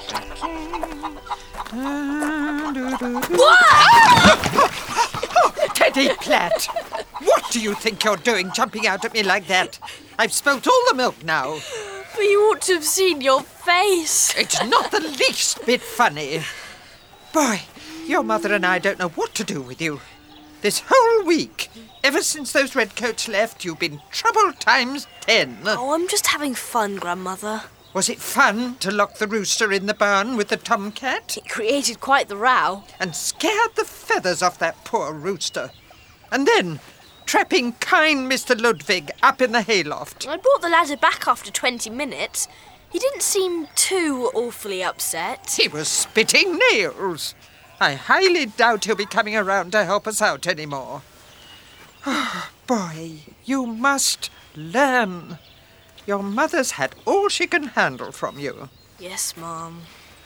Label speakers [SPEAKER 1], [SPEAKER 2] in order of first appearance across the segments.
[SPEAKER 1] Teddy Platt! What do you think you're doing, jumping out at me like that? I've spilt all the milk now.
[SPEAKER 2] But you ought to have seen your face.
[SPEAKER 1] It's not the least bit funny. Boy, your mother and I don't know what to do with you. This whole week, ever since those redcoats left, you've been trouble times 10.
[SPEAKER 2] Oh, I'm just having fun, Grandmother.
[SPEAKER 1] Was it fun to lock the rooster in the barn with the tomcat?
[SPEAKER 2] It created quite the row.
[SPEAKER 1] And scared the feathers off that poor rooster. And then trapping kind Mr. Ludwig up in the hayloft.
[SPEAKER 2] I brought the ladder back after 20 minutes. He didn't seem too awfully upset.
[SPEAKER 1] He was spitting nails. I highly doubt he'll be coming around to help us out anymore. Oh, boy, you must learn. Your mother's had all she can handle from you.
[SPEAKER 2] Yes, Mum.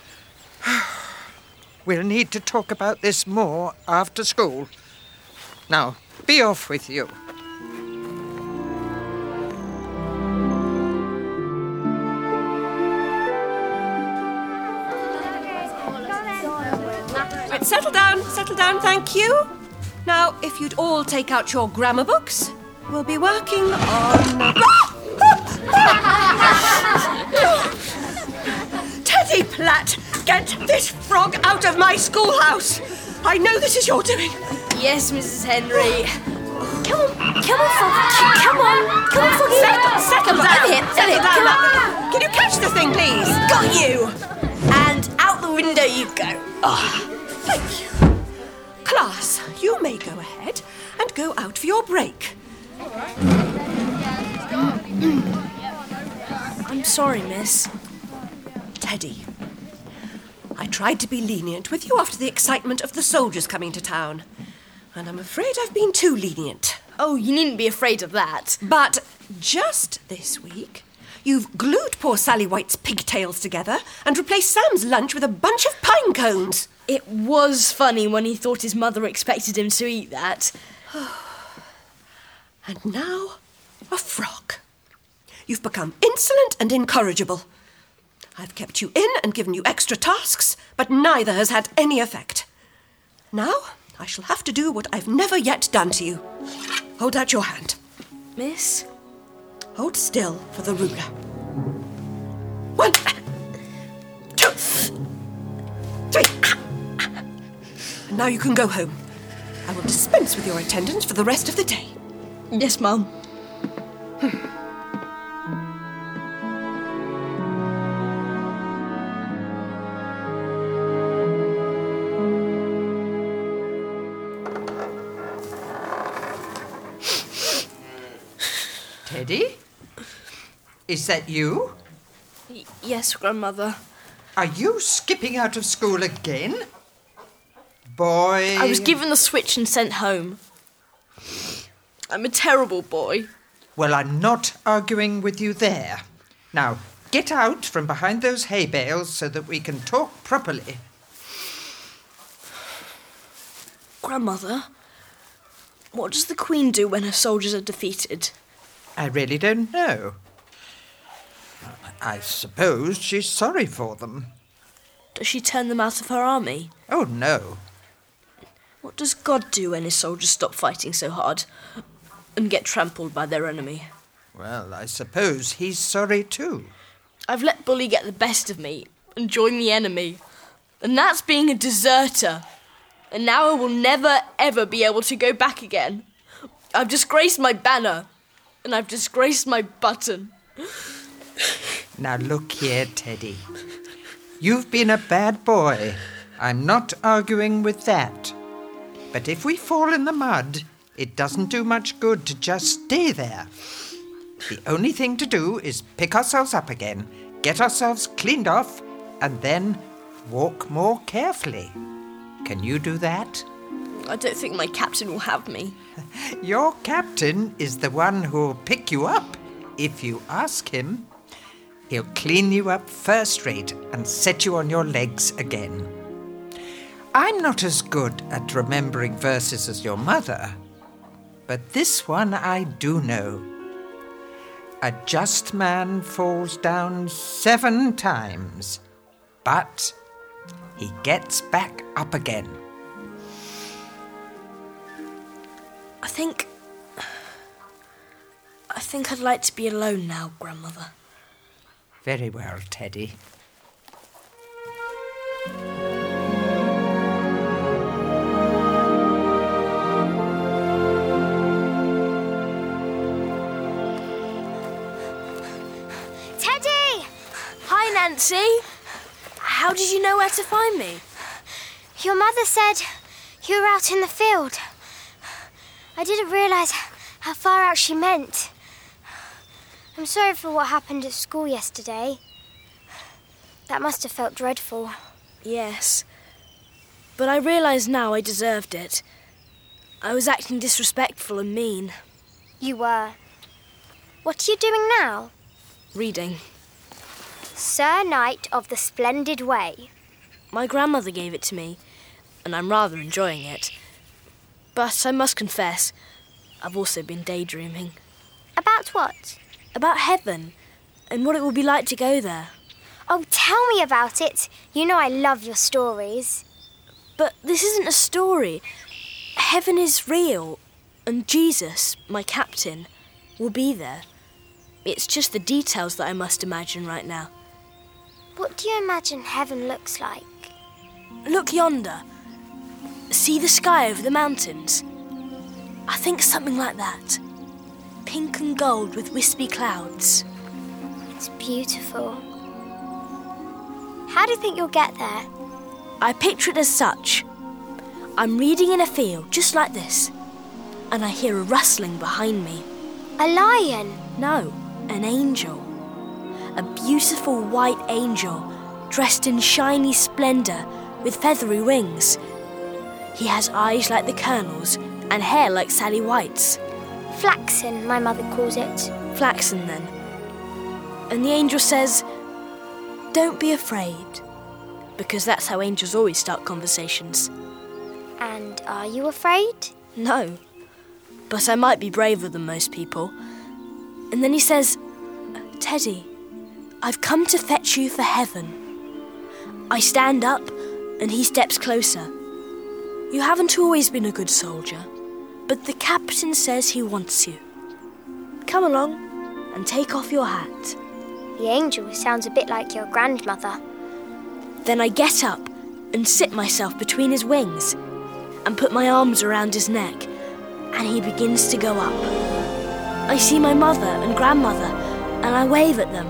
[SPEAKER 1] We'll need to talk about this more after school. Now, be off with you.
[SPEAKER 3] Right, settle down, thank you. Now, if you'd all take out your grammar books, we'll be working on... Teddy Platt, get this frog out of my schoolhouse! I know this is your doing.
[SPEAKER 2] Yes, Mrs. Henry. Come on, Froggy.
[SPEAKER 3] Settle down.
[SPEAKER 2] Settle down.
[SPEAKER 3] Can you catch the thing, please?
[SPEAKER 2] Got you. And out the window you go.
[SPEAKER 3] Thank you. Class, you may go ahead and go out for your break.
[SPEAKER 2] I'm sorry, miss.
[SPEAKER 3] Teddy, I tried to be lenient with you after the excitement of the soldiers coming to town. And I'm afraid I've been too lenient.
[SPEAKER 2] Oh, you needn't be afraid of that.
[SPEAKER 3] But just this week, you've glued poor Sally White's pigtails together and replaced Sam's lunch with a bunch of pine cones.
[SPEAKER 2] It was funny when he thought his mother expected him to eat that.
[SPEAKER 3] And now, a frog. You've become insolent and incorrigible. I've kept you in and given you extra tasks, but neither has had any effect. Now, I shall have to do what I've never yet done to you. Hold out your hand.
[SPEAKER 2] Miss?
[SPEAKER 3] Hold still for the ruler. 1, 2, 3. And now you can go home. I will dispense with your attendance for the rest of the day.
[SPEAKER 2] Yes, Mum.
[SPEAKER 1] Teddy? Is that you?
[SPEAKER 2] Yes, Grandmother.
[SPEAKER 1] Are you skipping out of school again? Boy...
[SPEAKER 2] I was given the switch and sent home. I'm a terrible boy.
[SPEAKER 1] Well, I'm not arguing with you there. Now, get out from behind those hay bales so that we can talk properly.
[SPEAKER 2] Grandmother, what does the Queen do when her soldiers are defeated?
[SPEAKER 1] I really don't know. I suppose she's sorry for them.
[SPEAKER 2] Does she turn them out of her army?
[SPEAKER 1] Oh, no.
[SPEAKER 2] What does God do when his soldiers stop fighting so hard and get trampled by their enemy?
[SPEAKER 1] Well, I suppose he's sorry too.
[SPEAKER 2] I've let Bully get the best of me and join the enemy. And that's being a deserter. And now I will never, ever be able to go back again. I've disgraced my banner. And I've disgraced my button.
[SPEAKER 1] Now look here, Teddy. You've been a bad boy. I'm not arguing with that. But if we fall in the mud, it doesn't do much good to just stay there. The only thing to do is pick ourselves up again, get ourselves cleaned off, and then walk more carefully. Can you do that?
[SPEAKER 2] I don't think my captain will have me.
[SPEAKER 1] Your captain is the one who'll pick you up if you ask him. He'll clean you up first rate and set you on your legs again. I'm not as good at remembering verses as your mother, but this one I do know. A just man falls down 7 times, But he gets back up again.
[SPEAKER 2] I think I'd like to be alone now, Grandmother.
[SPEAKER 1] Very well, Teddy.
[SPEAKER 4] Teddy!
[SPEAKER 2] Hi, Nancy. How did you know where to find me?
[SPEAKER 4] Your mother said you were out in the field. I didn't realise how far out she meant. I'm sorry for what happened at school yesterday. That must have felt dreadful.
[SPEAKER 2] Yes. But I realise now I deserved it. I was acting disrespectful and mean.
[SPEAKER 4] You were. What are you doing now?
[SPEAKER 2] Reading.
[SPEAKER 4] Sir Knight of the Splendid Way.
[SPEAKER 2] My grandmother gave it to me, and I'm rather enjoying it. But I must confess, I've also been daydreaming.
[SPEAKER 4] About what?
[SPEAKER 2] About heaven, and what it will be like to go there.
[SPEAKER 4] Oh, tell me about it. You know I love your stories.
[SPEAKER 2] But this isn't a story. Heaven is real, and Jesus, my captain, will be there. It's just the details that I must imagine right now.
[SPEAKER 4] What do you imagine heaven looks like?
[SPEAKER 2] Look yonder. See the sky over the mountains? I think something like that. Pink and gold with wispy clouds.
[SPEAKER 4] It's beautiful. How do you think you'll get there?
[SPEAKER 2] I picture it as such. I'm reading in a field just like this, and I hear a rustling behind me.
[SPEAKER 4] A lion?
[SPEAKER 2] No, an angel. A beautiful white angel, dressed in shiny splendour with feathery wings. He has eyes like the Colonel's and hair like Sally White's.
[SPEAKER 4] Flaxen, my mother calls it.
[SPEAKER 2] Flaxen, then. And the angel says, "Don't be afraid," because that's how angels always start conversations.
[SPEAKER 4] And are you afraid?
[SPEAKER 2] No, but I might be braver than most people. And then he says, "Teddy, I've come to fetch you for heaven." I stand up, and he steps closer. "You haven't always been a good soldier, but the captain says he wants you. Come along and take off your hat."
[SPEAKER 4] The angel sounds a bit like your grandmother.
[SPEAKER 2] Then I get up and sit myself between his wings and put my arms around his neck, and he begins to go up. I see my mother and grandmother, and I wave at them.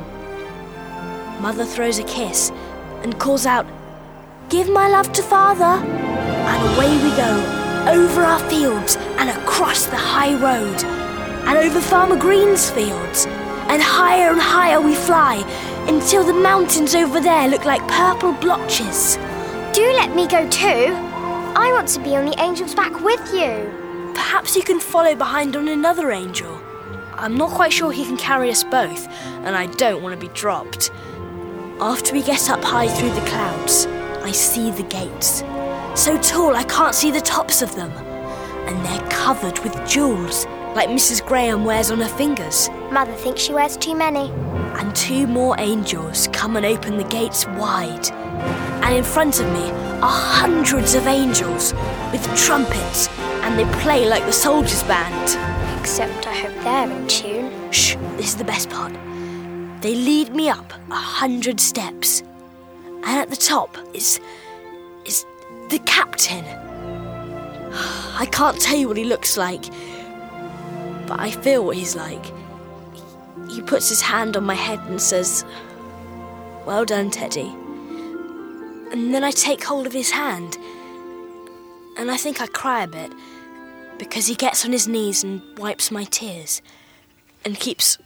[SPEAKER 2] Mother throws a kiss and calls out, "Give my love to Father." And away we go, over our fields and across the high road, and over Farmer Green's fields, and higher we fly until the mountains over there look like purple blotches.
[SPEAKER 4] Do let me go too. I want to be on the angel's back with you.
[SPEAKER 2] Perhaps you can follow behind on another angel. I'm not quite sure he can carry us both, and I don't want to be dropped. After we get up high through the clouds, I see the gates. So tall I can't see the tops of them. And they're covered with jewels, like Mrs. Graham wears on her fingers.
[SPEAKER 4] Mother thinks she wears too many.
[SPEAKER 2] And 2 more angels come and open the gates wide. And in front of me are hundreds of angels with trumpets, and they play like the soldiers' band.
[SPEAKER 4] Except I hope they're in tune.
[SPEAKER 2] Shh, this is the best part. They lead me up 100 steps. And at the top is the captain. I can't tell you what he looks like, but I feel what he's like. He puts his hand on my head and says, "Well done, Teddy." And then I take hold of his hand, and I think I cry a bit, because he gets on his knees and wipes my tears, and he keeps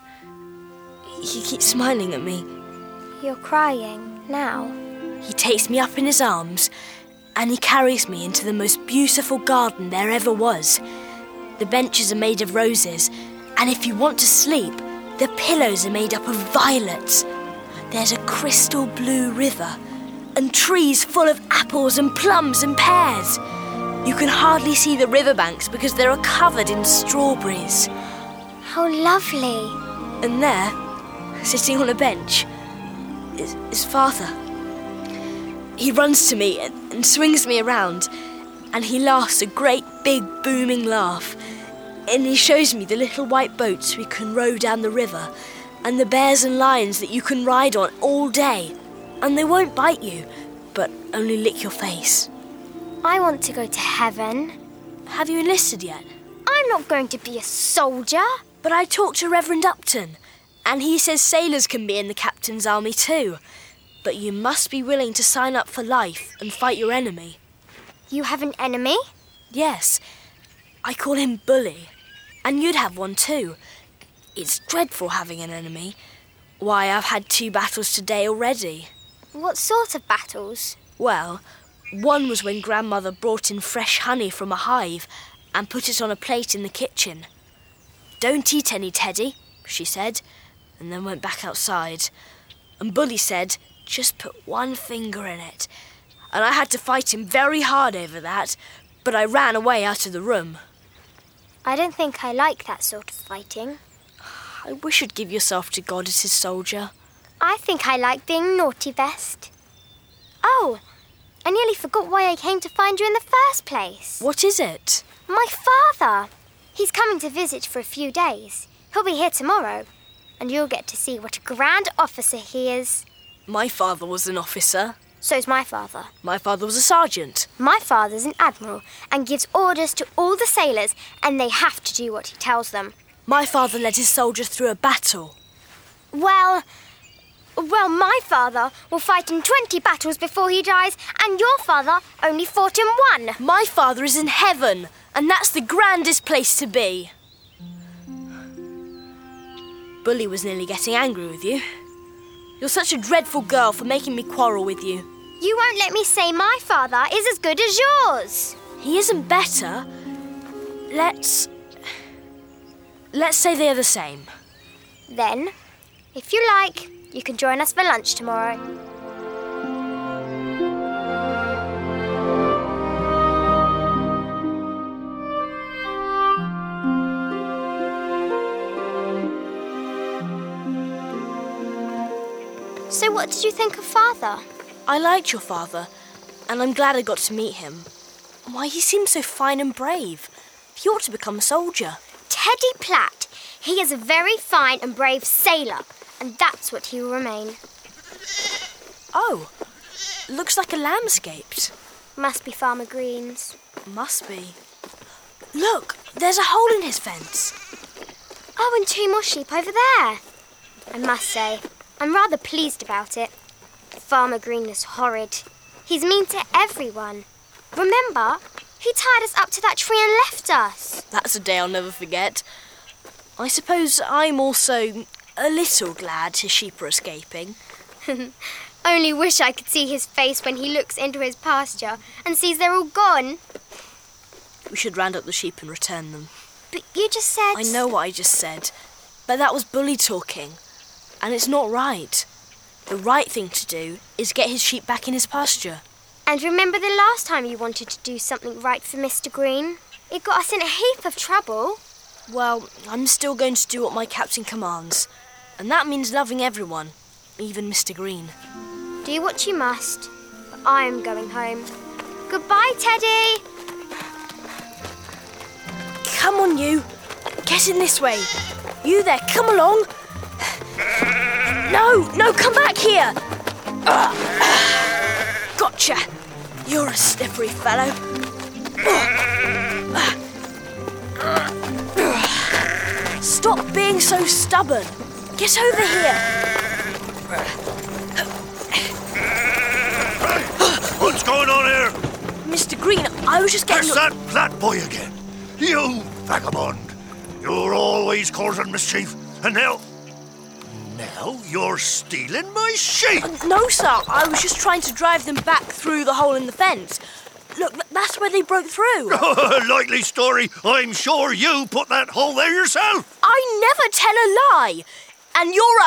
[SPEAKER 2] smiling at me.
[SPEAKER 4] You're crying now?
[SPEAKER 2] He takes me up in his arms, and he carries me into the most beautiful garden there ever was. The benches are made of roses, and if you want to sleep, the pillows are made up of violets. There's a crystal blue river, and trees full of apples and plums and pears. You can hardly see the riverbanks because they are covered in strawberries.
[SPEAKER 4] How lovely.
[SPEAKER 2] And there, sitting on a bench, is Father. He runs to me and swings me around, and he laughs a great big booming laugh. And he shows me the little white boats we can row down the river, and the bears and lions that you can ride on all day. And they won't bite you, but only lick your face.
[SPEAKER 4] I want to go to heaven.
[SPEAKER 2] Have you enlisted yet?
[SPEAKER 4] I'm not going to be a soldier.
[SPEAKER 2] But I talked to Reverend Upton, and he says sailors can be in the captain's army too. But you must be willing to sign up for life and fight your enemy.
[SPEAKER 4] You have an enemy?
[SPEAKER 2] Yes, I call him Bully. And you'd have one too. It's dreadful having an enemy. Why, I've had 2 battles today already.
[SPEAKER 4] What sort of battles?
[SPEAKER 2] Well, one was when Grandmother brought in fresh honey from a hive and put it on a plate in the kitchen. "Don't eat any, Teddy," she said, and then went back outside. And Bully said, "Just put one finger in it." And I had to fight him very hard over that, but I ran away out of the room.
[SPEAKER 4] I don't think I like that sort of fighting.
[SPEAKER 2] I wish you'd give yourself to God as his soldier.
[SPEAKER 4] I think I like being naughty best. Oh, I nearly forgot why I came to find you in the first place.
[SPEAKER 2] What is it?
[SPEAKER 4] My father. He's coming to visit for a few days. He'll be here tomorrow, and you'll get to see what a grand officer he is.
[SPEAKER 2] My father was an officer.
[SPEAKER 4] So's my father.
[SPEAKER 2] My father was a sergeant.
[SPEAKER 4] My father's an admiral and gives orders to all the sailors, and they have to do what he tells them.
[SPEAKER 2] My father led his soldiers through a battle.
[SPEAKER 4] Well, my father will fight in 20 battles before he dies, and your father only fought in 1.
[SPEAKER 2] My father is in heaven, and that's the grandest place to be. Bully was nearly getting angry with you. You're such a dreadful girl for making me quarrel with you.
[SPEAKER 4] You won't let me say my father is as good as yours.
[SPEAKER 2] He isn't better. Let's say they're the same.
[SPEAKER 4] Then, if you like, you can join us for lunch tomorrow. So what did you think of Father?
[SPEAKER 2] I liked your father, and I'm glad I got to meet him. Why, he seems so fine and brave. He ought to become a soldier.
[SPEAKER 4] Teddy Platt. He is a very fine and brave sailor, and that's what he will remain.
[SPEAKER 2] Oh, looks like a lamb escaped.
[SPEAKER 4] Must be Farmer Green's.
[SPEAKER 2] Must be. Look, there's a hole in his fence.
[SPEAKER 4] Oh, and 2 more sheep over there. I must say, I'm rather pleased about it. Farmer Green is horrid. He's mean to everyone. Remember, he tied us up to that tree and left us.
[SPEAKER 2] That's a day I'll never forget. I suppose I'm also a little glad his sheep are escaping.
[SPEAKER 4] Only wish I could see his face when he looks into his pasture and sees they're all gone.
[SPEAKER 2] We should round up the sheep and return them.
[SPEAKER 4] But you just said...
[SPEAKER 2] I know what I just said, but that was Bully talking, and it's not right. The right thing to do is get his sheep back in his pasture.
[SPEAKER 4] And remember the last time you wanted to do something right for Mr. Green? It got us in a heap of trouble.
[SPEAKER 2] Well, I'm still going to do what my captain commands, and that means loving everyone, even Mr. Green.
[SPEAKER 4] Do what you must, but I'm going home. Goodbye, Teddy!
[SPEAKER 2] Come on, you. Get in this way. You there, come along. No, come back here. Gotcha. You're a slippery fellow. Stop being so stubborn. Get over here.
[SPEAKER 5] What's going on here?
[SPEAKER 2] Mr. Green, I was just getting...
[SPEAKER 5] There's that Platt boy again. You vagabond. You're always causing mischief. And now you're stealing my sheep.
[SPEAKER 2] No, sir. I was just trying to drive them back through the hole in the fence. Look, that's where they broke through.
[SPEAKER 5] Likely story. I'm sure you put that hole there yourself.
[SPEAKER 2] I never tell a lie. And you're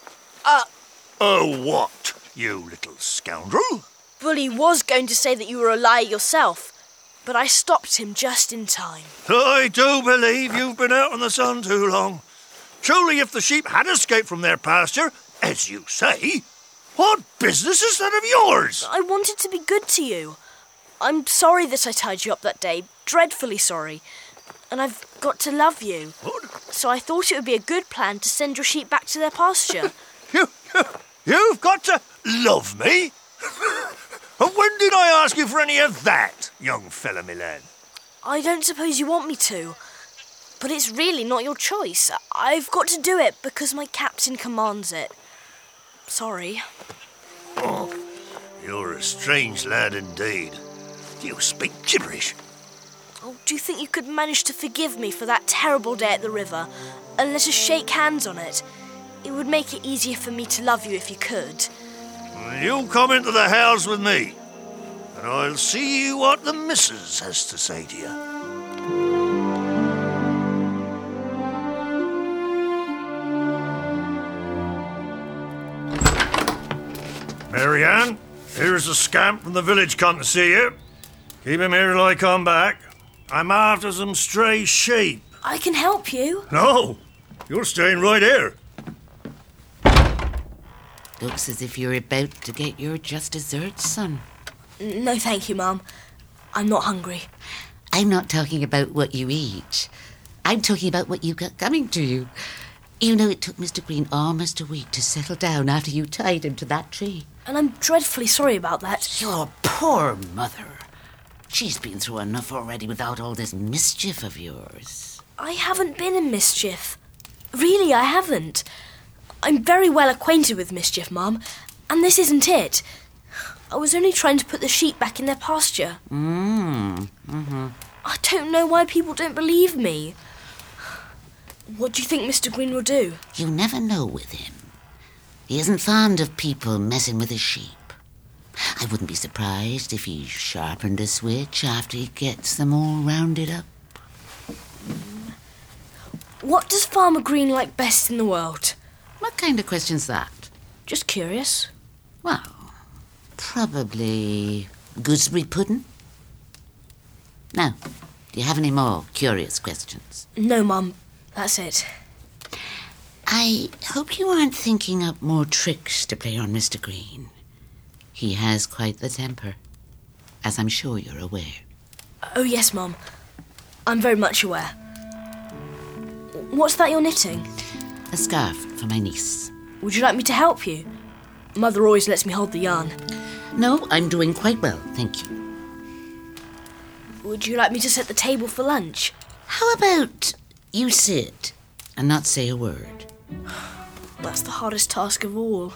[SPEAKER 5] A what, you little scoundrel?
[SPEAKER 2] Bully was going to say that you were a liar yourself, but I stopped him just in time.
[SPEAKER 5] I do believe you've been out in the sun too long. Truly, if the sheep had escaped from their pasture, as you say, What business is that of yours?
[SPEAKER 2] I wanted to be good to you. I'm sorry that I tied you up that day. Dreadfully sorry. And I've got to love you.
[SPEAKER 5] What?
[SPEAKER 2] So I thought it would be a good plan to send your sheep back to their pasture.
[SPEAKER 5] You've got to love me? And when did I ask you for any of that, young fella, my lad?
[SPEAKER 2] I don't suppose you want me to. But it's really not your choice. I've got to do it because my captain commands it. Sorry.
[SPEAKER 5] Oh, you're a strange lad indeed. You speak gibberish.
[SPEAKER 2] Oh, do you think you could manage to forgive me for that terrible day at the river and let us shake hands on it? It would make it easier for me to love you if you could.
[SPEAKER 5] You come into the house with me, and I'll see what the missus has to say to you. Marianne, here's a scamp from the village come to see you. Keep him here till I come back. I'm after some stray sheep.
[SPEAKER 2] I can help you.
[SPEAKER 5] No, you're staying right here.
[SPEAKER 6] Looks as if you're about to get your just desserts, son.
[SPEAKER 2] No, thank you, Mum. I'm not hungry.
[SPEAKER 6] I'm not talking about what you eat. I'm talking about what you got coming to you. You know, it took Mr. Green almost a week to settle down after you tied him to that tree.
[SPEAKER 2] And I'm dreadfully sorry about that.
[SPEAKER 6] Your poor mother. She's been through enough already without all this mischief of yours.
[SPEAKER 2] I haven't been in mischief. Really, I haven't. I'm very well acquainted with mischief, Mum, and this isn't it. I was only trying to put the sheep back in their pasture. I don't know why people don't believe me. What do you think Mr. Green will do?
[SPEAKER 6] You never know with him. He isn't fond of people messing with his sheep. I wouldn't be surprised if he sharpened a switch after he gets them all rounded up.
[SPEAKER 2] What does Farmer Green like best in the world?
[SPEAKER 6] What kind of question's that?
[SPEAKER 2] Just curious.
[SPEAKER 6] Well, probably gooseberry pudding. Now, do you have any more curious questions?
[SPEAKER 2] No, Mum. That's it.
[SPEAKER 6] I hope you aren't thinking up more tricks to play on Mr. Green. He has quite the temper, as I'm sure you're aware.
[SPEAKER 2] Oh, yes, Mum. I'm very much aware. What's that you're knitting?
[SPEAKER 6] A scarf for my niece.
[SPEAKER 2] Would you like me to help you? Mother always lets me hold the yarn.
[SPEAKER 6] No, I'm doing quite well, thank you.
[SPEAKER 2] Would you like me to set the table for lunch?
[SPEAKER 6] How about you sit and not say a word?
[SPEAKER 2] That's the hardest task of all.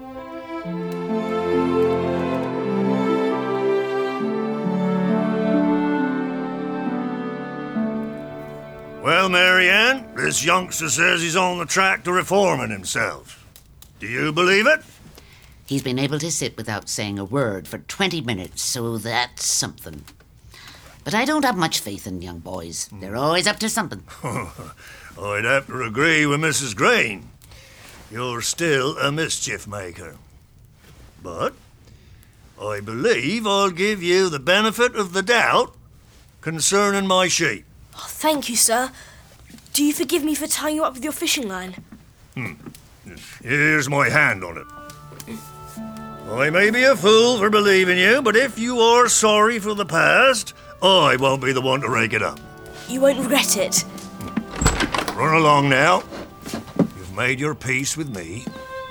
[SPEAKER 5] Well, Marianne, this youngster says he's on the track to reforming himself. Do you believe it?
[SPEAKER 6] He's been able to sit without saying a word for 20 minutes, so that's something. But I don't have much faith in young boys. They're always up to something.
[SPEAKER 5] I'd have to agree with Mrs. Green. You're still a mischief maker. But I believe I'll give you the benefit of the doubt concerning my sheep.
[SPEAKER 2] Oh, thank you, sir. Do you forgive me for tying you up with your fishing line?
[SPEAKER 5] Here's my hand on it. I may be a fool for believing you, but if you are sorry for the past, I won't be the one to rake it up.
[SPEAKER 2] You won't regret it.
[SPEAKER 5] Run along now. You've made your peace with me.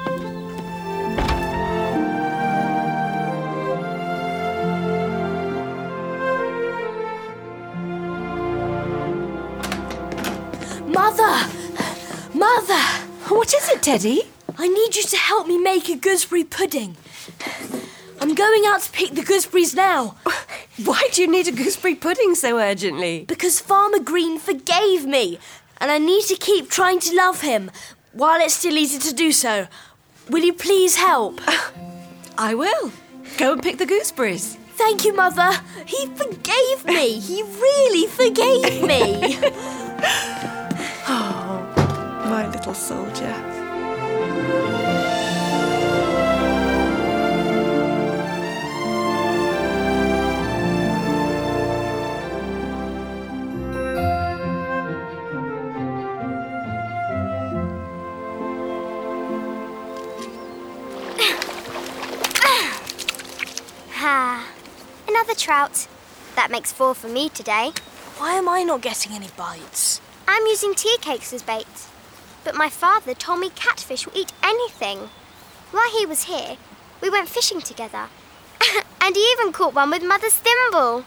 [SPEAKER 2] Mother! Mother!
[SPEAKER 3] What is it, Teddy?
[SPEAKER 2] I need you to help me make a gooseberry pudding. I'm going out to pick the gooseberries now.
[SPEAKER 3] Why do you need a gooseberry pudding so urgently?
[SPEAKER 2] Because Farmer Green forgave me, and I need to keep trying to love him while it's still easy to do so. Will you please help?
[SPEAKER 3] I will. Go and pick the gooseberries.
[SPEAKER 2] Thank you, Mother. He forgave me. He really forgave me.
[SPEAKER 3] Oh, my little soldier.
[SPEAKER 4] another trout. That makes 4 for me today.
[SPEAKER 2] Why am I not getting any bites?
[SPEAKER 4] I'm using tea cakes as bait. But my father told me catfish will eat anything. While he was here, we went fishing together. And he even caught one with Mother's thimble.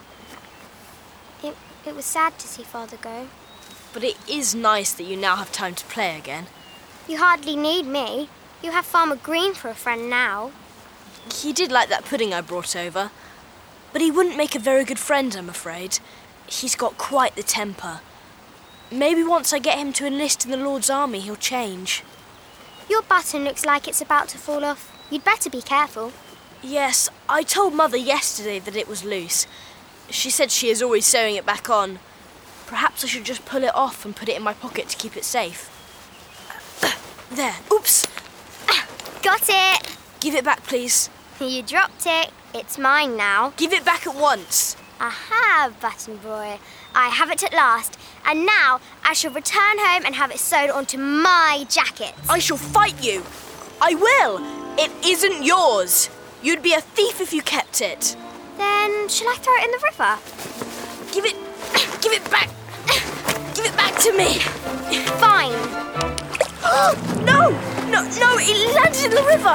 [SPEAKER 4] It was sad to see Father go.
[SPEAKER 2] But it is nice that you now have time to play again.
[SPEAKER 4] You hardly need me. You have Farmer Green for a friend now.
[SPEAKER 2] He did like that pudding I brought over. But he wouldn't make a very good friend, I'm afraid. He's got quite the temper. Maybe once I get him to enlist in the Lord's army, he'll change.
[SPEAKER 4] Your button looks like it's about to fall off. You'd better be careful.
[SPEAKER 2] Yes, I told Mother yesterday that it was loose. She said she is always sewing it back on. Perhaps I should just pull it off and put it in my pocket to keep it safe. There. Oops.
[SPEAKER 4] Got it!
[SPEAKER 2] Give it back, please.
[SPEAKER 4] You dropped it. It's mine now.
[SPEAKER 2] Give it back at once.
[SPEAKER 4] Aha, Button Boy. I have it at last. And now I shall return home and have it sewed onto my jacket.
[SPEAKER 2] I shall fight you. I will. It isn't yours. You'd be a thief if you kept it.
[SPEAKER 4] Then shall I throw it in the river?
[SPEAKER 2] Give it back. Give it back to me.
[SPEAKER 4] Fine.
[SPEAKER 2] No, it landed in the river.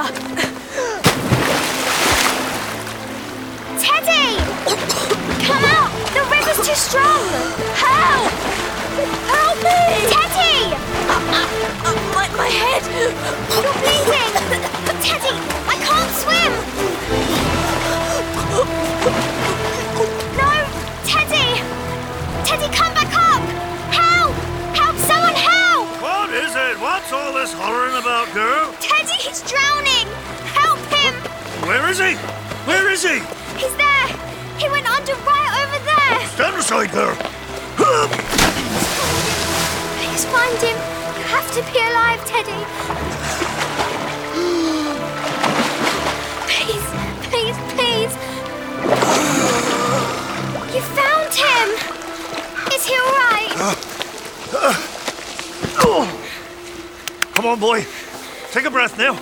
[SPEAKER 4] Teddy! Come out! The river's too strong!
[SPEAKER 2] Help! Help me!
[SPEAKER 4] Teddy!
[SPEAKER 2] My head.
[SPEAKER 4] You're bleeding! Teddy, I can't swim! No! Teddy! Teddy, come back up! Help! Help! Someone help!
[SPEAKER 5] What is it? What's all this hollering about, girl?
[SPEAKER 4] Teddy, he's drowning! Help him!
[SPEAKER 5] Where is he? Where is he?
[SPEAKER 4] He's there! He went under right over there!
[SPEAKER 5] Stand aside, girl.
[SPEAKER 4] Please find him. You have to be alive, Teddy. Please. You found him. Is he all right?
[SPEAKER 5] Come on, boy. Take a breath now.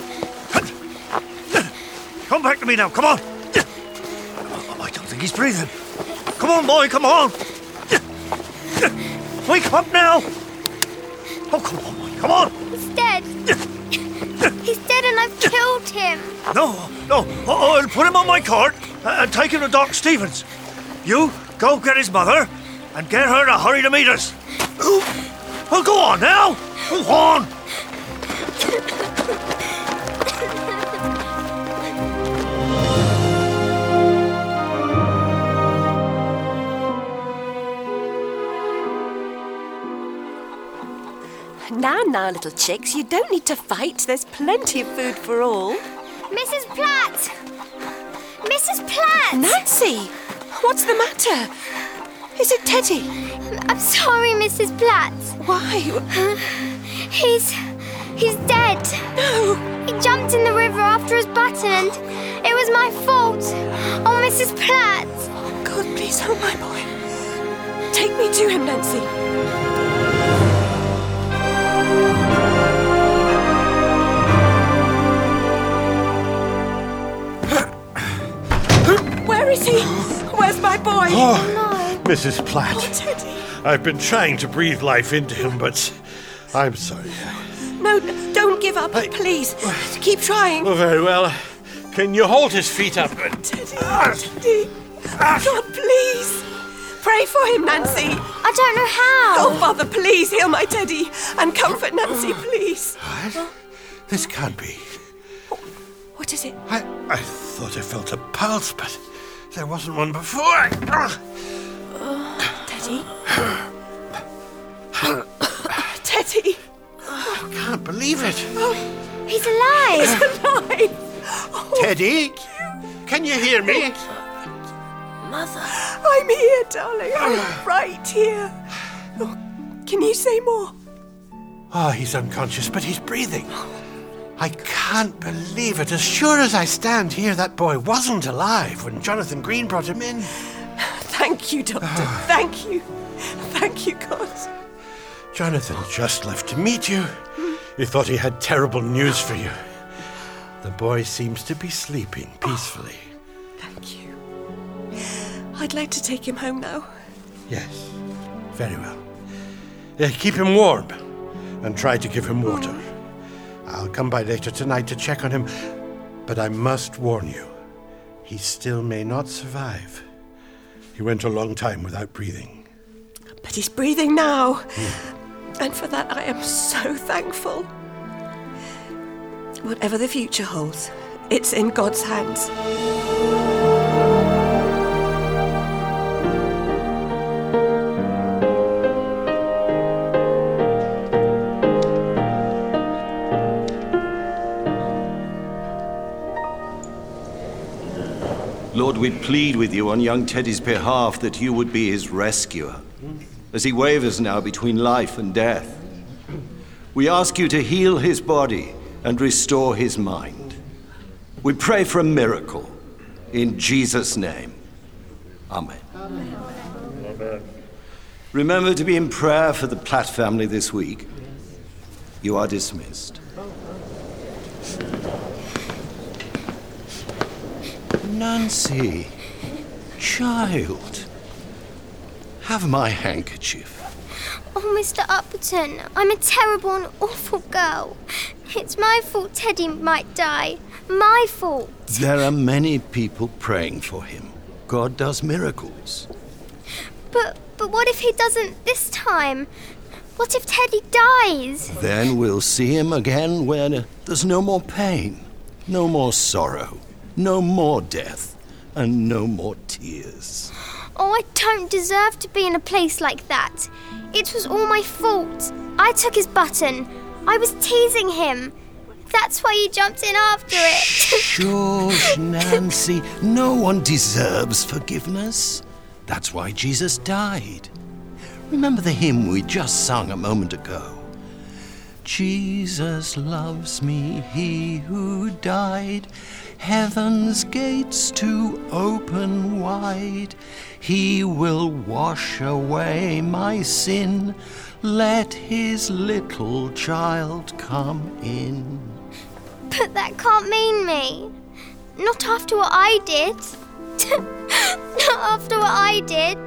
[SPEAKER 5] Come back to me now. Come on. I don't think he's breathing. Come on, boy. Come on. Wake up now. Oh, come on, boy. Come on.
[SPEAKER 4] He's dead. He's dead and I've killed him.
[SPEAKER 5] No. I'll put him on my cart and take him to Doc Stevens. You go get his mother and get her to hurry to meet us. Well, go on now. Go on.
[SPEAKER 3] Now, little chicks, you don't need to fight. There's plenty of food for all.
[SPEAKER 4] Mrs. Platt! Mrs. Platt!
[SPEAKER 3] Nancy! What's the matter? Is it Teddy?
[SPEAKER 4] I'm sorry, Mrs. Platt.
[SPEAKER 3] Why?
[SPEAKER 4] He's dead.
[SPEAKER 3] No!
[SPEAKER 4] He jumped in the river after his button and it was my fault. Oh, Mrs. Platt.
[SPEAKER 3] God, please help my boy. Take me to him, Nancy. Where is he? Where's my boy?
[SPEAKER 7] Oh, no. Mrs. Platt.
[SPEAKER 3] Oh, Teddy.
[SPEAKER 7] I've been trying to breathe life into him, but I'm sorry.
[SPEAKER 3] No, don't give up, please. Keep trying.
[SPEAKER 7] Oh, very well. Can you hold his feet up?
[SPEAKER 3] Teddy. God, please. Pray for him, Nancy.
[SPEAKER 4] I don't know how.
[SPEAKER 3] Oh, Father, please heal my Teddy and comfort Nancy, please.
[SPEAKER 7] What? This can't be.
[SPEAKER 3] What is it?
[SPEAKER 7] I thought I felt a pulse, but there wasn't one before.
[SPEAKER 3] Teddy? Teddy?
[SPEAKER 7] I can't believe it.
[SPEAKER 4] He's alive.
[SPEAKER 3] He's alive. Oh,
[SPEAKER 7] Teddy? Can you hear me?
[SPEAKER 2] Mother.
[SPEAKER 3] I'm here, darling. I'm right here. Oh, can you say more?
[SPEAKER 7] Oh, he's unconscious, but he's breathing. I can't believe it. As sure as I stand here, that boy wasn't alive when Jonathan Green brought him in.
[SPEAKER 3] Thank you, Doctor. Thank you. Thank you, God.
[SPEAKER 7] Jonathan just left to meet you. He thought he had terrible news for you. The boy seems to be sleeping peacefully.
[SPEAKER 3] Thank you. I'd like to take him home now.
[SPEAKER 7] Yes, very well. Keep him warm and try to give him water. I'll come by later tonight to check on him, but I must warn you, he still may not survive. He went a long time without breathing.
[SPEAKER 3] But he's breathing now, and for that I am so thankful. Whatever the future holds, it's in God's hands.
[SPEAKER 8] Lord, we plead with you on young Teddy's behalf that you would be his rescuer, as he wavers now between life and death. We ask you to heal his body and restore his mind. We pray for a miracle. In Jesus' name. Amen. Amen. Remember to be in prayer for the Platt family this week. You are dismissed. Nancy, child, have my handkerchief.
[SPEAKER 4] Oh, Mr. Upperton, I'm a terrible and awful girl. It's my fault Teddy might die. My fault.
[SPEAKER 8] There are many people praying for him. God does miracles.
[SPEAKER 4] But what if he doesn't this time? What if Teddy dies?
[SPEAKER 8] Then we'll see him again when there's no more pain, no more sorrow, no more death, and no more tears.
[SPEAKER 4] Oh, I don't deserve to be in a place like that. It was all my fault. I took his button. I was teasing him. That's why he jumped in after it.
[SPEAKER 8] Shush, Nancy. No one deserves forgiveness. That's why Jesus died. Remember the hymn we just sung a moment ago. Jesus loves me, he who died, heaven's gates to open wide. He will wash away my sin. Let his little child come in.
[SPEAKER 4] But that can't mean me. Not after what I did. Not after what I did.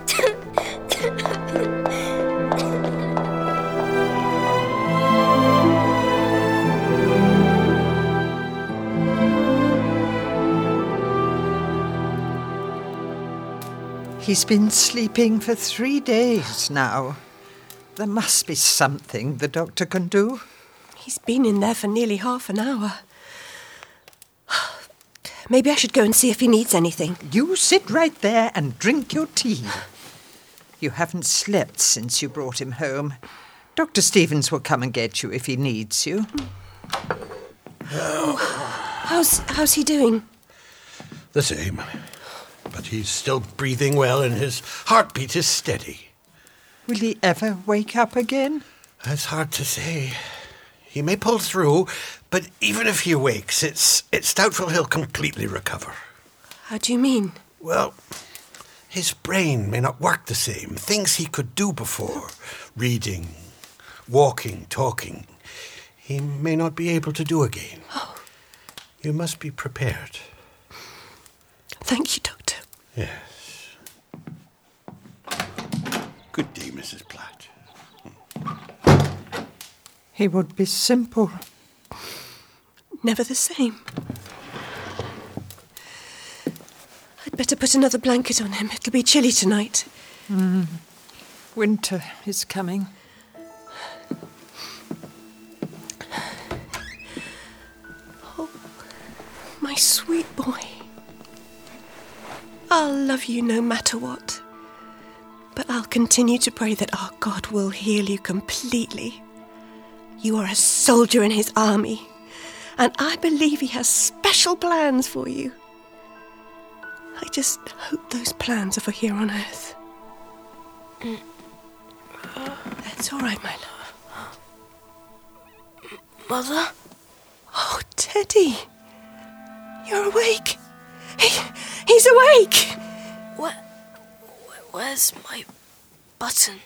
[SPEAKER 1] He's been sleeping for 3 days now. There must be something the doctor can do.
[SPEAKER 3] He's been in there for nearly half an hour. Maybe I should go and see if he needs anything.
[SPEAKER 1] You sit right there and drink your tea. You haven't slept since you brought him home. Dr. Stevens will come and get you if he needs you.
[SPEAKER 3] How's he doing?
[SPEAKER 7] The same. But he's still breathing well and his heartbeat is steady.
[SPEAKER 1] Will he ever wake up again?
[SPEAKER 7] It's hard to say. He may pull through, but even if he wakes, it's doubtful he'll completely recover.
[SPEAKER 3] How do you mean?
[SPEAKER 7] Well, his brain may not work the same. Things he could do before, reading, walking, talking, he may not be able to do again.
[SPEAKER 3] Oh.
[SPEAKER 7] You must be prepared.
[SPEAKER 3] Thank you, Doctor.
[SPEAKER 7] Yes. Good day, Mrs. Platt.
[SPEAKER 1] He would be simple.
[SPEAKER 3] Never the same. I'd better put another blanket on him. It'll be chilly tonight.
[SPEAKER 1] Winter is coming.
[SPEAKER 3] Oh, my sweet boy. I'll love you no matter what. But I'll continue to pray that our God will heal you completely. You are a soldier in his army, and I believe he has special plans for you. I just hope those plans are for here on earth. That's all right, my love.
[SPEAKER 2] Mother?
[SPEAKER 3] Oh, Teddy. You're awake. He's awake.
[SPEAKER 2] Where's my button?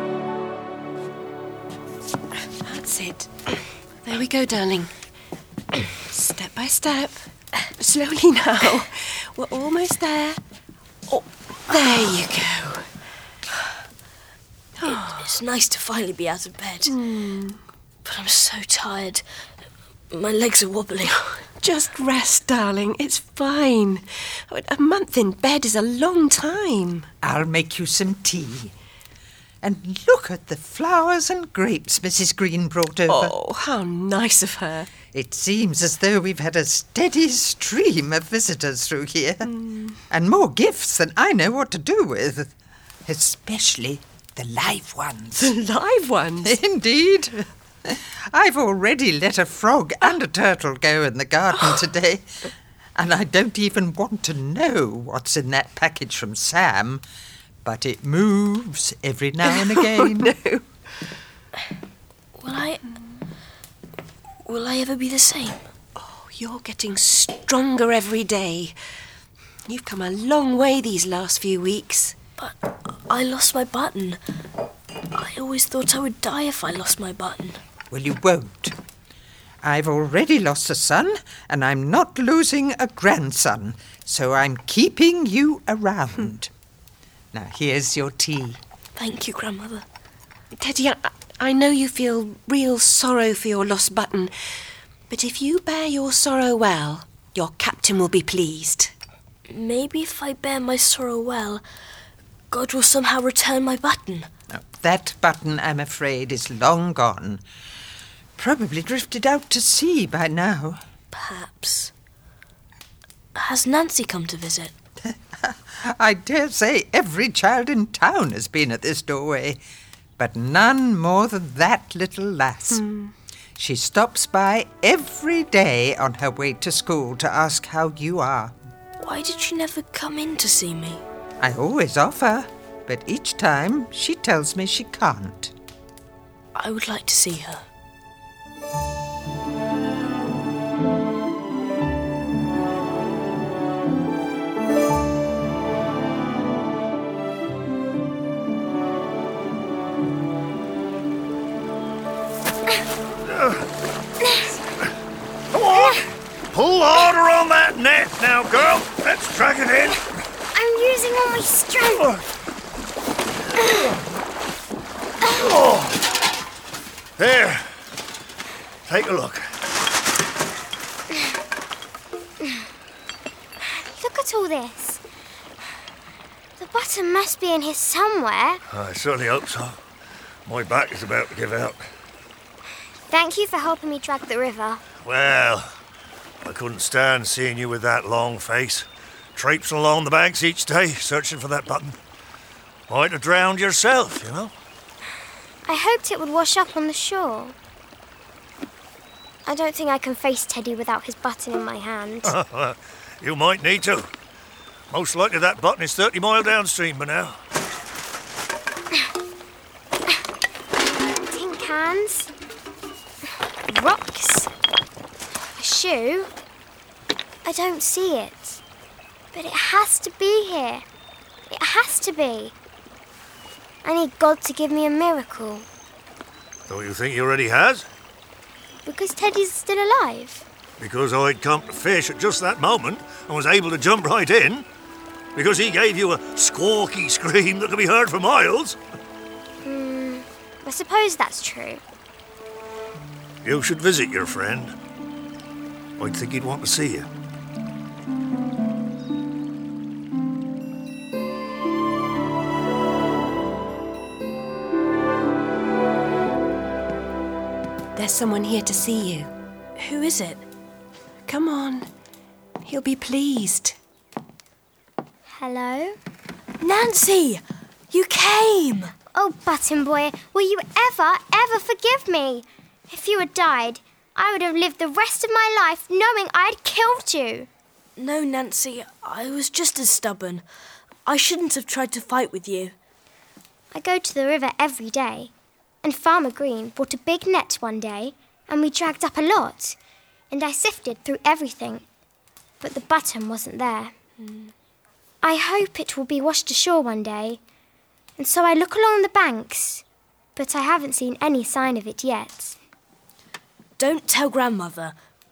[SPEAKER 3] That's it. There we go, darling. Step by step. Slowly now. We're almost there. Oh, there you go.
[SPEAKER 2] It's nice to finally be out of bed. But I'm so tired. My legs are wobbling.
[SPEAKER 3] Just rest, darling. It's fine. A month in bed is a long time.
[SPEAKER 1] I'll make you some tea. And look at the flowers and grapes Mrs. Green brought over.
[SPEAKER 3] Oh, how nice of her.
[SPEAKER 1] It seems as though we've had a steady stream of visitors through here. And more gifts than I know what to do with. Especially the live ones.
[SPEAKER 3] The live ones?
[SPEAKER 1] Indeed. I've already let a frog and a turtle go in the garden today. And I don't even want to know what's in that package from Sam. But it moves every now and again.
[SPEAKER 3] Oh, no.
[SPEAKER 2] Will I ever be the same?
[SPEAKER 3] Oh, you're getting stronger every day. You've come a long way these last few weeks.
[SPEAKER 2] But I lost my button. I always thought I would die if I lost my button.
[SPEAKER 1] Well, you won't. I've already lost a son, and I'm not losing a grandson, so I'm keeping you around. Now, here's your tea.
[SPEAKER 2] Thank you, Grandmother.
[SPEAKER 3] Teddy, I know you feel real sorrow for your lost button, but if you bear your sorrow well, your captain will be pleased.
[SPEAKER 2] Maybe if I bear my sorrow well, God will somehow return my button.
[SPEAKER 1] Now, that button, I'm afraid, is long gone. Probably drifted out to sea by now.
[SPEAKER 2] Perhaps. Has Nancy come to visit?
[SPEAKER 1] I dare say every child in town has been at this doorway, but none more than that little lass. She stops by every day on her way to school to ask how you are.
[SPEAKER 2] Why did she never come in to see me?
[SPEAKER 1] I always offer, but each time she tells me she can't.
[SPEAKER 2] I would like to see her.
[SPEAKER 5] Come on! Pull harder on that net now, girl. Let's drag it in.
[SPEAKER 4] I'm using all my strength.
[SPEAKER 5] There. Take a look.
[SPEAKER 4] Look at all this. The button must be in here somewhere.
[SPEAKER 5] I certainly hope so. My back is about to give out.
[SPEAKER 4] Thank you for helping me drag the river.
[SPEAKER 5] Well, I couldn't stand seeing you with that long face, traipsing along the banks each day, searching for that button. Might have drowned yourself, you know.
[SPEAKER 4] I hoped it would wash up on the shore. I don't think I can face Teddy without his button in my hand.
[SPEAKER 5] You might need to. Most likely that button is 30 miles downstream by now.
[SPEAKER 4] Tin cans. Rocks. A shoe. I don't see it. But it has to be here. It has to be. I need God to give me a miracle.
[SPEAKER 5] Don't you think he already has?
[SPEAKER 4] Because Teddy's still alive.
[SPEAKER 5] Because I'd come to fish at just that moment and was able to jump right in? Because he gave you a squawky scream that could be heard for miles?
[SPEAKER 4] I suppose that's true.
[SPEAKER 5] You should visit your friend. I'd think he'd want to see you.
[SPEAKER 3] There's someone here to see you.
[SPEAKER 2] Who is it?
[SPEAKER 3] Come on. He'll be pleased.
[SPEAKER 4] Hello?
[SPEAKER 2] Nancy! You came!
[SPEAKER 4] Oh, Button Boy, will you ever forgive me? If you had died, I would have lived the rest of my life knowing I'd killed you.
[SPEAKER 2] No, Nancy, I was just as stubborn. I shouldn't have tried to fight with you.
[SPEAKER 4] I go to the river every day, and Farmer Green brought a big net one day, and we dragged up a lot, and I sifted through everything, but the button wasn't there. I hope it will be washed ashore one day, and so I look along the banks, but I haven't seen any sign of it yet.
[SPEAKER 2] Don't tell Grandmother.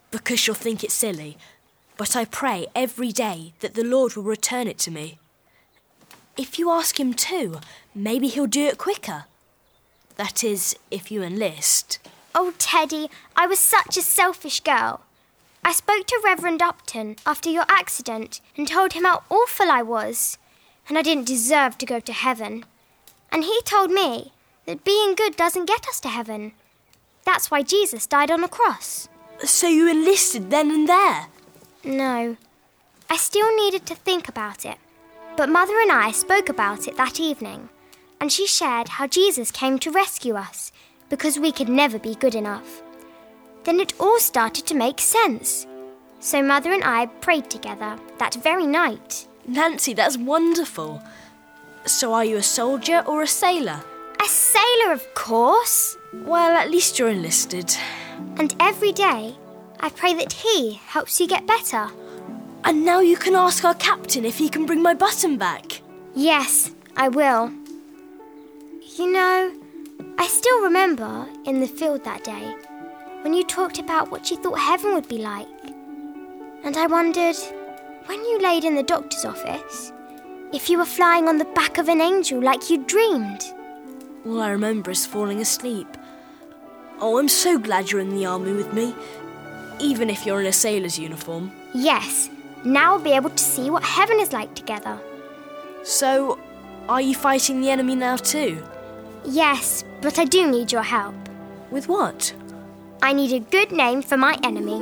[SPEAKER 2] because you'll think it's silly, but I pray every day that the Lord will return it to me. If you ask him to, maybe he'll do it quicker. That is, if you enlist.
[SPEAKER 4] Oh, Teddy, I was such a selfish girl. I spoke to Reverend Upton after your accident and told him how awful I was, and I didn't deserve to go to heaven. And he told me that being good doesn't get us to heaven. That's why Jesus died on a cross.
[SPEAKER 2] So you enlisted then and there?
[SPEAKER 4] No. I still needed to think about it. But Mother and I spoke about it that evening, and she shared how Jesus came to rescue us because we could never be good enough. Then it all started to make sense. So Mother and I prayed together that very night.
[SPEAKER 2] Nancy, that's wonderful. So are you a soldier or a sailor?
[SPEAKER 4] A sailor, of course.
[SPEAKER 2] Well, at least you're enlisted.
[SPEAKER 4] And every day, I pray that he helps you get better.
[SPEAKER 2] And now you can ask our captain if he can bring my button back.
[SPEAKER 4] Yes, I will. You know, I still remember in the field that day when you talked about what you thought heaven would be like. And I wondered, when you laid in the doctor's office, if you were flying on the back of an angel like you'd dreamed.
[SPEAKER 2] All I remember is falling asleep. Oh, I'm so glad you're in the army with me, even if you're in a sailor's uniform.
[SPEAKER 4] Yes, now we'll be able to see what heaven is like together.
[SPEAKER 2] So, are you fighting the enemy now too?
[SPEAKER 4] Yes, but I do need your help.
[SPEAKER 2] With what?
[SPEAKER 4] I need a good name for my enemy.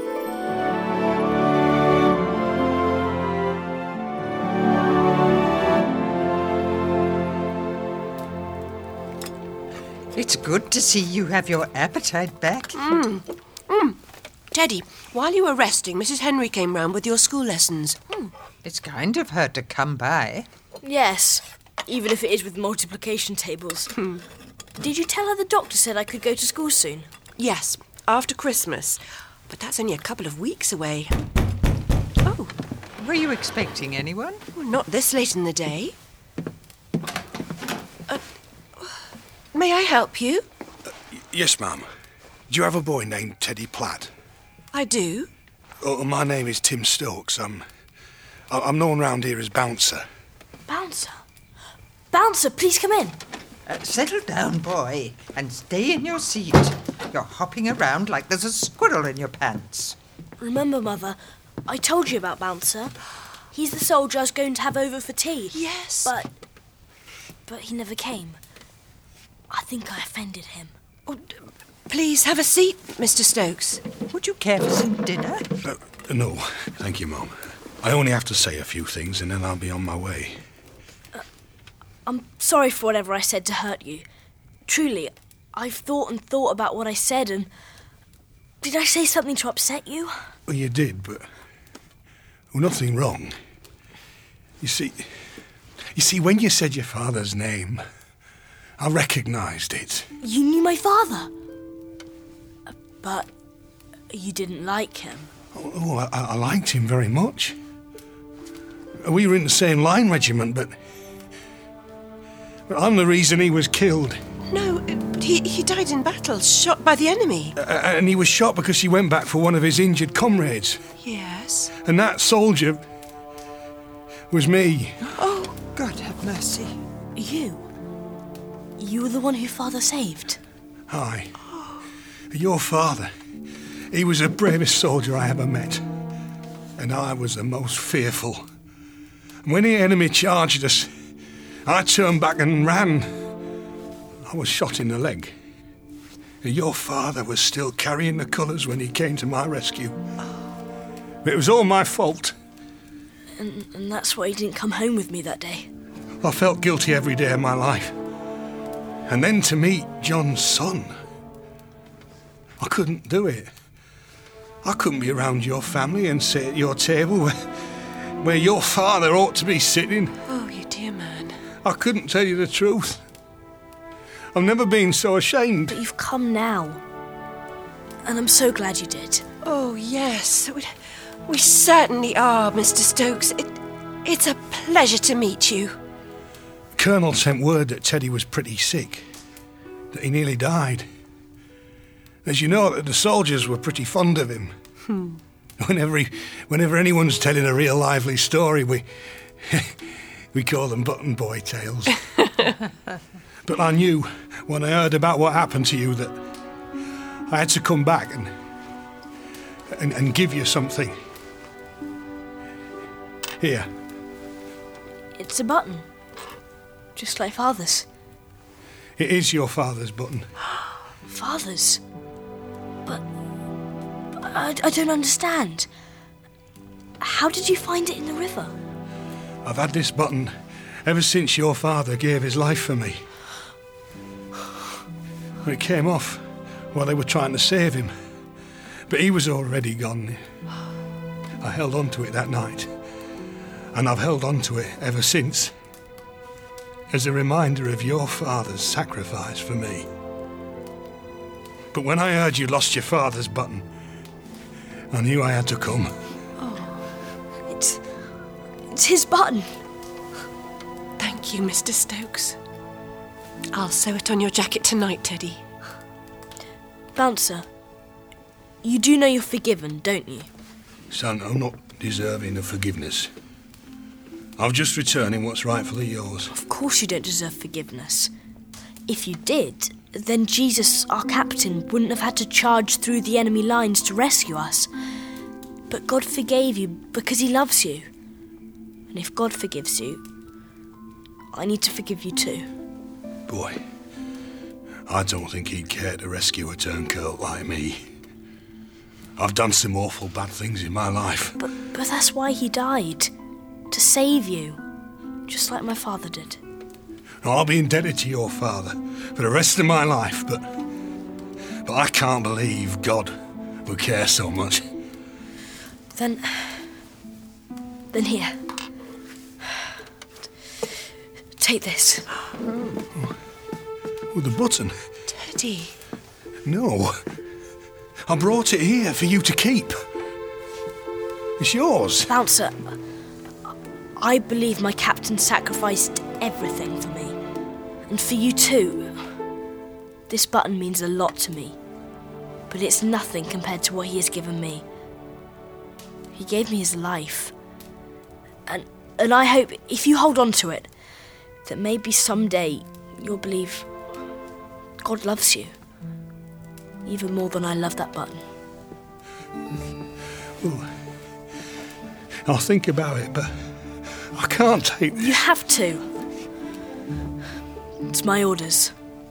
[SPEAKER 1] It's good to see you have your appetite back.
[SPEAKER 3] Teddy, while you were resting, Mrs. Henry came round with your school lessons.
[SPEAKER 1] It's kind of her to come by.
[SPEAKER 2] Yes, even if it is with multiplication tables. Did you tell her the doctor said I could go to school soon?
[SPEAKER 3] Yes, after Christmas. But that's only a couple of weeks away. Oh,
[SPEAKER 1] Were you expecting anyone?
[SPEAKER 3] not this late in the day. May I help you?
[SPEAKER 9] Yes, ma'am. Do you have a boy named Teddy Platt?
[SPEAKER 3] I do.
[SPEAKER 9] Oh, my name is Tim Stokes. I'm known round here as Bouncer.
[SPEAKER 2] Bouncer? Bouncer, please come in.
[SPEAKER 1] Settle down, boy, and stay in your seat. You're hopping around like there's a squirrel in your pants.
[SPEAKER 2] Remember, Mother, I told you about Bouncer. He's the soldier I was going to have over for tea.
[SPEAKER 3] Yes.
[SPEAKER 2] But he never came. I think I offended him.
[SPEAKER 3] Please have a seat, Mr. Stokes.
[SPEAKER 1] Would you care for some dinner?
[SPEAKER 9] No, thank you, Mum. I only have to say a few things and then I'll be on my way.
[SPEAKER 2] I'm sorry for whatever I said to hurt you. Truly, I've thought about what I said and... Did I say something to upset you?
[SPEAKER 9] Well, you did, but... Well, nothing wrong. You see, when you said your father's name, I recognised it.
[SPEAKER 2] You knew my father? But you didn't like him.
[SPEAKER 9] Oh, I liked him very much. We were in the same line regiment, but I'm the reason he was killed.
[SPEAKER 3] No, he died in battle, shot by the enemy.
[SPEAKER 9] And he was shot because he went back for one of his injured comrades.
[SPEAKER 3] Yes.
[SPEAKER 9] And that soldier was me.
[SPEAKER 3] Oh,
[SPEAKER 1] God have mercy.
[SPEAKER 2] You? You were the one who Father saved?
[SPEAKER 9] Aye. Your father. He was the bravest soldier I ever met. And I was the most fearful. And when the enemy charged us, I turned back and ran. I was shot in the leg. Your father was still carrying the colours when he came to my rescue. It was all my fault.
[SPEAKER 2] And that's why he didn't come home with me that day.
[SPEAKER 9] I felt guilty every day of my life. And then to meet John's son, I couldn't do it. I couldn't be around your family and sit at your table where your father ought to be sitting.
[SPEAKER 3] Oh, you dear man.
[SPEAKER 9] I couldn't tell you the truth. I've never been so ashamed.
[SPEAKER 2] But you've come now. And I'm so glad you did.
[SPEAKER 3] Oh, yes. We certainly are, Mr. Stokes. It's a pleasure to meet you.
[SPEAKER 9] Colonel sent word that Teddy was pretty sick, that he nearly died. As you know, the soldiers were pretty fond of him. Whenever anyone's telling a real lively story, we call them button boy tales. But I knew when I heard about what happened to you that I had to come back and give you something. Here.
[SPEAKER 2] It's a button. Just like Father's.
[SPEAKER 9] It is your father's button.
[SPEAKER 2] Father's? But I don't understand. How did you find it in the river?
[SPEAKER 9] I've had this button ever since your father gave his life for me. It came off while they were trying to save him, but he was already gone. I held on to it that night, and I've held on to it ever since, as a reminder of your father's sacrifice for me. But when I heard you lost your father's button, I knew I had to come.
[SPEAKER 2] It's his button.
[SPEAKER 3] Thank you, Mr. Stokes. I'll sew it on your jacket tonight, Teddy.
[SPEAKER 2] Bouncer, you do know you're forgiven, don't you?
[SPEAKER 9] Son, I'm not deserving of forgiveness. I'm just returning what's rightfully yours.
[SPEAKER 2] Of course you don't deserve forgiveness. If you did, then Jesus, our captain, wouldn't have had to charge through the enemy lines to rescue us. But God forgave you because he loves you. And if God forgives you, I need to forgive you too.
[SPEAKER 9] Boy, I don't think he'd care to rescue a turncoat like me. I've done some awful bad things in my life.
[SPEAKER 2] But that's why he died. To save you. Just like my father did.
[SPEAKER 9] I'll be indebted to your father for the rest of my life, but I can't believe God would care so much.
[SPEAKER 2] Then here. Take this.
[SPEAKER 9] With the button?
[SPEAKER 3] Teddy.
[SPEAKER 9] No. I brought it here for you to keep. It's yours.
[SPEAKER 2] Bouncer, I believe my captain sacrificed everything for me. And for you too. This button means a lot to me. But it's nothing compared to what he has given me. He gave me his life. And I hope, if you hold on to it, that maybe someday you'll believe God loves you. Even more than I love that button.
[SPEAKER 9] Well, I'll think about it, but I can't take this.
[SPEAKER 2] You have to. It's my orders.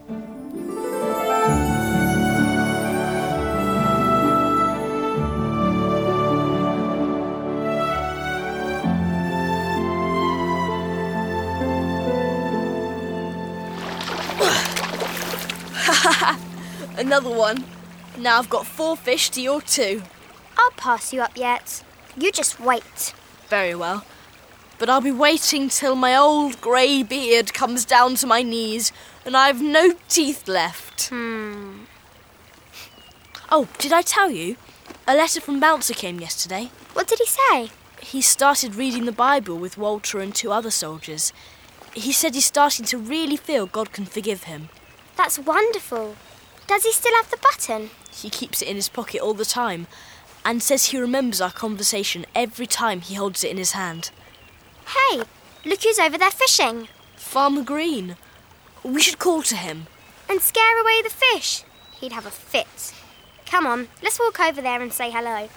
[SPEAKER 2] Another one. Now I've got 4 fish to your 2.
[SPEAKER 4] I'll pass you up yet. You just wait.
[SPEAKER 2] Very well. But I'll be waiting till my old grey beard comes down to my knees and I've no teeth left. Oh, did I tell you? A letter from Bouncer came yesterday.
[SPEAKER 4] What did he say?
[SPEAKER 2] He started reading the Bible with Walter and 2 other soldiers. He said he's starting to really feel God can forgive him.
[SPEAKER 4] That's wonderful. Does he still have the button?
[SPEAKER 2] He keeps it in his pocket all the time and says he remembers our conversation every time he holds it in his hand.
[SPEAKER 4] Hey, look who's over there fishing.
[SPEAKER 2] Farmer Green. We should call to him.
[SPEAKER 4] And scare away the fish. He'd have a fit. Come on, let's walk over there and say hello.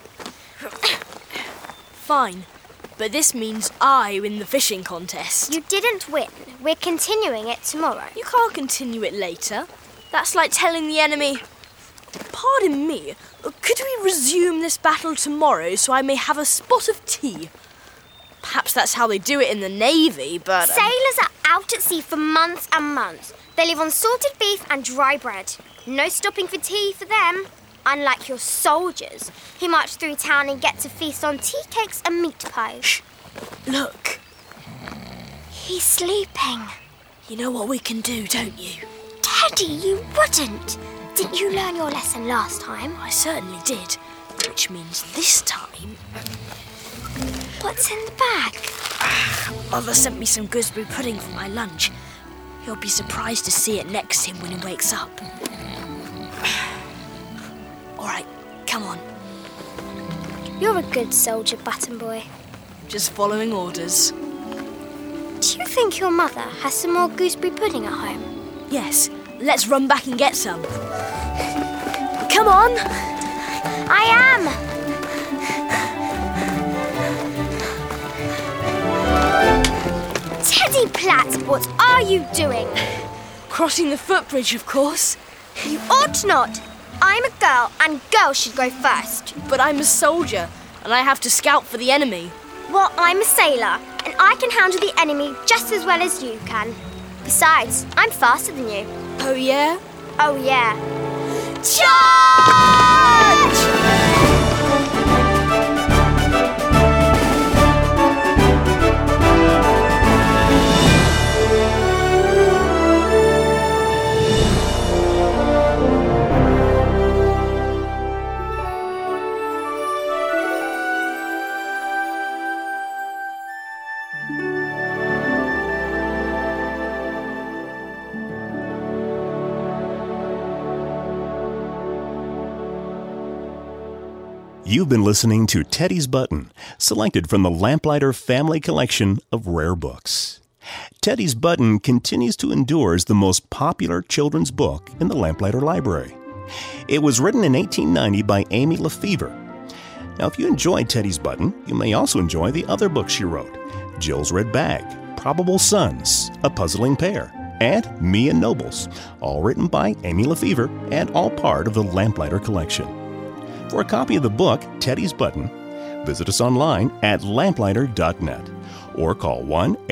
[SPEAKER 2] Fine, but this means I win the fishing contest.
[SPEAKER 4] You didn't win. We're continuing it tomorrow.
[SPEAKER 2] You can't continue it later. That's like telling the enemy, pardon me, could we resume this battle tomorrow so I may have a spot of tea? Perhaps that's how they do it in the Navy, but...
[SPEAKER 4] Sailors are out at sea for months and months. They live on salted beef and dry bread. No stopping for tea for them. Unlike your soldiers, who march through town and get to feast on tea cakes and meat pies.
[SPEAKER 2] Shh. Look.
[SPEAKER 4] He's sleeping.
[SPEAKER 2] You know what we can do, don't you?
[SPEAKER 4] Teddy, you wouldn't. Didn't you learn your lesson last time?
[SPEAKER 2] I certainly did. Which means this time...
[SPEAKER 4] What's in the bag?
[SPEAKER 2] Mother sent me some gooseberry pudding for my lunch. He'll be surprised to see it next to him when he wakes up. All right, come on.
[SPEAKER 4] You're a good soldier, Button Boy.
[SPEAKER 2] Just following orders.
[SPEAKER 4] Do you think your mother has some more gooseberry pudding at home?
[SPEAKER 2] Yes, let's run back and get some. Come on!
[SPEAKER 4] I am! Teddy Platt, what are you doing?
[SPEAKER 2] Crossing the footbridge, of course.
[SPEAKER 4] You ought not. I'm a girl, and girls should go first.
[SPEAKER 2] But I'm a soldier, and I have to scout for the enemy.
[SPEAKER 4] Well, I'm a sailor, and I can handle the enemy just as well as you can. Besides, I'm faster than you.
[SPEAKER 2] Oh, yeah?
[SPEAKER 4] Oh, yeah.
[SPEAKER 2] Charge!
[SPEAKER 10] You've been listening to Teddy's Button, selected from the Lamplighter Family Collection of rare books. Teddy's Button continues to endure as the most popular children's book in the Lamplighter Library. It was written in 1890 by Amy Lefevre. Now, if you enjoyed Teddy's Button, you may also enjoy the other books she wrote: Jill's Red Bag, Probable Sons, A Puzzling Pair, and Me and Nobles, all written by Amy Lefevre and all part of the Lamplighter Collection. For a copy of the book, Teddy's Button, visit us online at lamplighter.net or call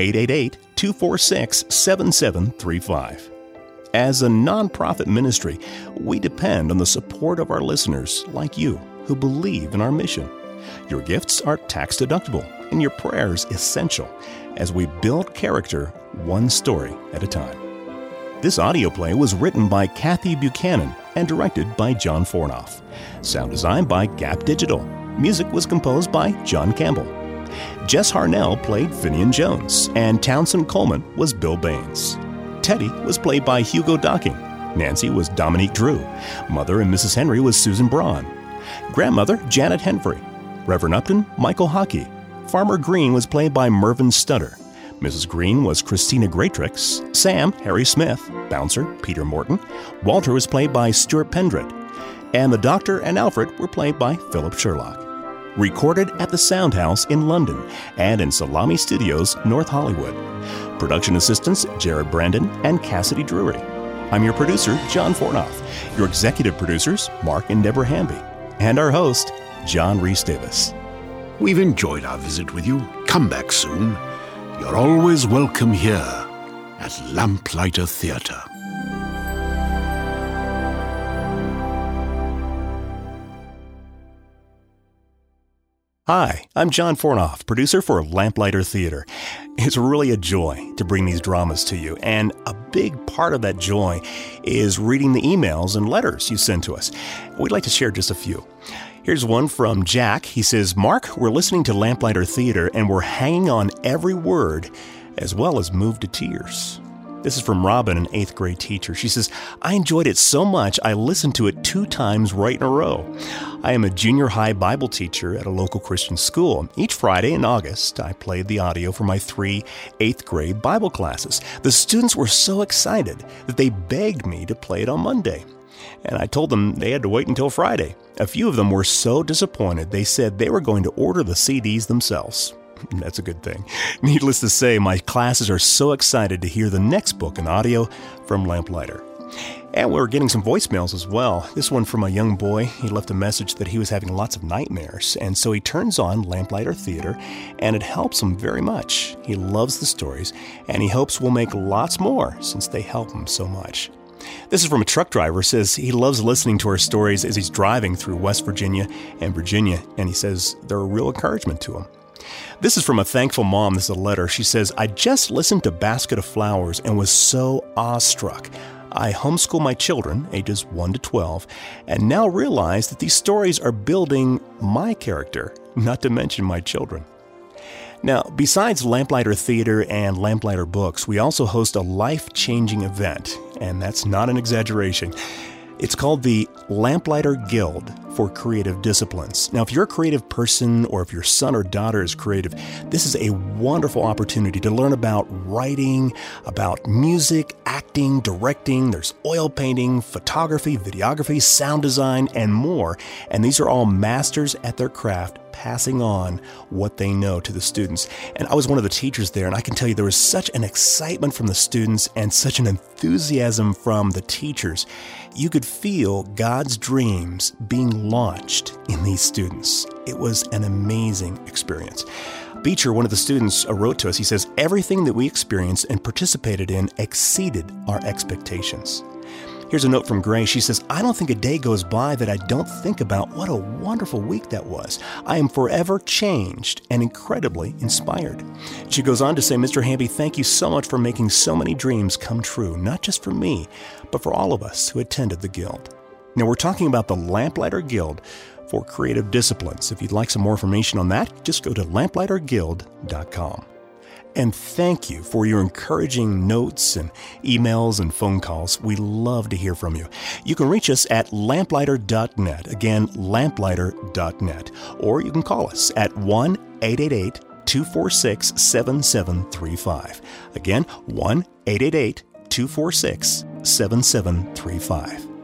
[SPEAKER 10] 1-888-246-7735. As a nonprofit ministry, we depend on the support of our listeners like you who believe in our mission. Your gifts are tax deductible and your prayers essential as we build character one story at a time. This audio play was written by Kathy Buchanan and directed by John Fornoff. Sound design by Gap Digital. Music was composed by John Campbell. Jess Harnell played Finian Jones, and Townsend Coleman was Bill Baines. Teddy was played by Hugo Docking. Nancy was Dominique Drew. Mother and Mrs. Henry was Susan Braun. Grandmother, Janet Henfrey. Reverend Upton, Michael Hockey. Farmer Green was played by Mervyn Stutter. Mrs. Green was Christina Greatrix. Sam, Harry Smith. Bouncer, Peter Morton. Walter was played by Stuart Pendred. And the Doctor and Alfred were played by Philip Sherlock. Recorded at the Sound House in London and in Salami Studios, North Hollywood. Production assistants, Jared Brandon and Cassidy Drury. I'm your producer, John Fornoff. Your executive producers, Mark and Deborah Hamby. And our host, John Rhys Davis.
[SPEAKER 11] We've enjoyed our visit with you. Come back soon. You're always welcome here at Lamplighter Theatre.
[SPEAKER 10] Hi, I'm John Fornoff, producer for Lamplighter Theatre. It's really a joy to bring these dramas to you, and a big part of that joy is reading the emails and letters you send to us. We'd like to share just a few. Here's one from Jack. He says, Mark, we're listening to Lamplighter Theatre and we're hanging on every word as well as moved to tears. This is from Robin, an 8th grade teacher. She says, I enjoyed it so much I listened to it 2 times right in a row. I am a junior high Bible teacher at a local Christian school. Each Friday in August, I played the audio for my 3 8th grade Bible classes. The students were so excited that they begged me to play it on Monday. And I told them they had to wait until Friday. A few of them were so disappointed, they said they were going to order the CDs themselves. That's a good thing. Needless to say, my classes are so excited to hear the next book in audio from Lamplighter. And we're getting some voicemails as well. This one from a young boy. He left a message that he was having lots of nightmares, and so he turns on Lamplighter Theatre, and it helps him very much. He loves the stories, and he hopes we'll make lots more since they help him so much. This is from a truck driver. Says he loves listening to our stories as he's driving through West Virginia and Virginia, and he says they're a real encouragement to him. This is from a thankful mom. This is a letter. She says, I just listened to Basket of Flowers and was so awestruck. I homeschool my children, ages 1 to 12, and now realize that these stories are building my character, not to mention my children. Now, besides Lamplighter Theatre and Lamplighter Books, we also host a life-changing event, and that's not an exaggeration. It's called the Lamplighter Guild for Creative Disciplines. Now, if you're a creative person or if your son or daughter is creative, this is a wonderful opportunity to learn about writing, about music, acting, directing. There's oil painting, photography, videography, sound design, and more. And these are all masters at their craft, passing on what they know to the students. And I was one of the teachers there, and I can tell you there was such an excitement from the students and such an enthusiasm from the teachers. You could feel God's dreams being launched in these students. It was an amazing experience. Beecher, one of the students, wrote to us. He says, everything that we experienced and participated in exceeded our expectations. Here's a note from Gray. She says, I don't think a day goes by that I don't think about what a wonderful week that was. I am forever changed and incredibly inspired. She goes on to say, Mr. Hamby, thank you so much for making so many dreams come true, not just for me, but for all of us who attended the Guild. Now, we're talking about the Lamplighter Guild for Creative Disciplines. If you'd like some more information on that, just go to lamplighterguild.com. And thank you for your encouraging notes and emails and phone calls. We love to hear from you. You can reach us at lamplighter.net. Again, lamplighter.net. Or you can call us at 1-888-246-7735. Again, 1-888-246-7735.